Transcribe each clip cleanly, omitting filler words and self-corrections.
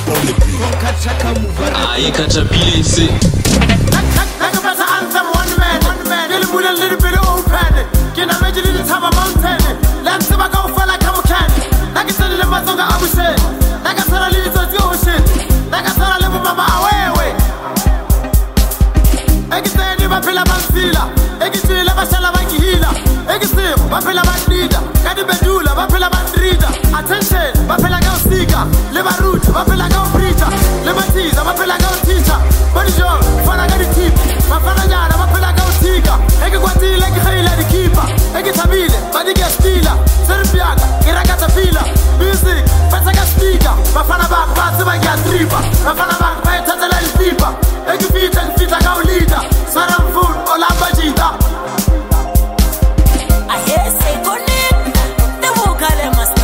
on the beat. Aye, catch a piece. Attention, bapela ga speaker, le barut, bapela ga preacher, le batiza, bapela ga teacher. Body job, fana ga di tip, bafana jana, bapela ga tiga. Eke kwatile, eke khayla di keeper, eke tabile, badi ga stealer, serbiaga, iraga tapila, music, fasa ga speaker, bafana back, basi ba ga tripa, bafana back, ba tatala di pipa, eke fita ga leader, saram food, olamba jita. I hear say connect, the vocal must.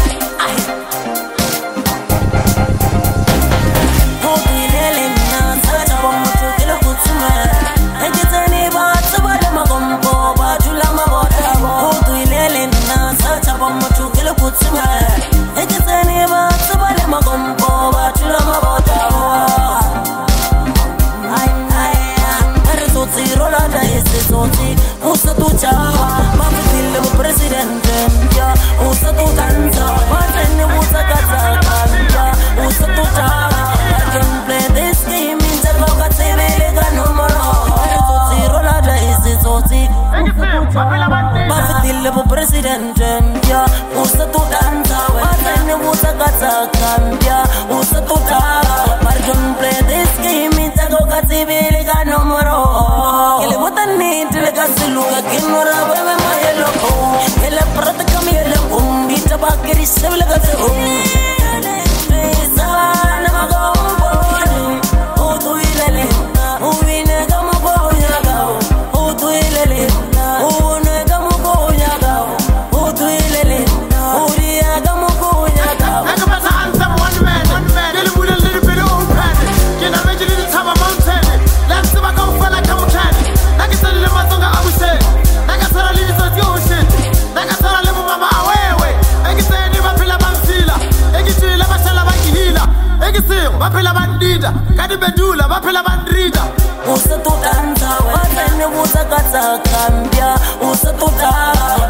Usa tu chava, mama dile mo presidente, ya. Usa tu danza, matene usa kazaka, ya. Usa tu chava, I can play this game in the boca TV ga numero. Tu tiro la raíz soti. Mama dile mo presidente, ya. Usa tu danza, matene usa kazaka, ya. Usa tu chava, I can play this game in the boca TV ga numero. Ele botani Luga que no era bebe mayelo que la prata cambiela bita bakeri se le gase sana mago o tu ilele o vine como boya ga o tu ilele o ne como boya ga o tu ilele o ria como boya ga I can pass a anthem one man Dele mula little bit of panic Can I make it in the top of mountain Let's see my go for like I'm candy Like it's a little mazonga I would say Like I said I leave it to you shit Like I said I live with mama away Eki say ni bapila bansila Eki chila bashala baki hila Eki say bapila bandida Kadi bedula bapila bandrida Usa tu danza, watene usa kata kambia Usa tu danza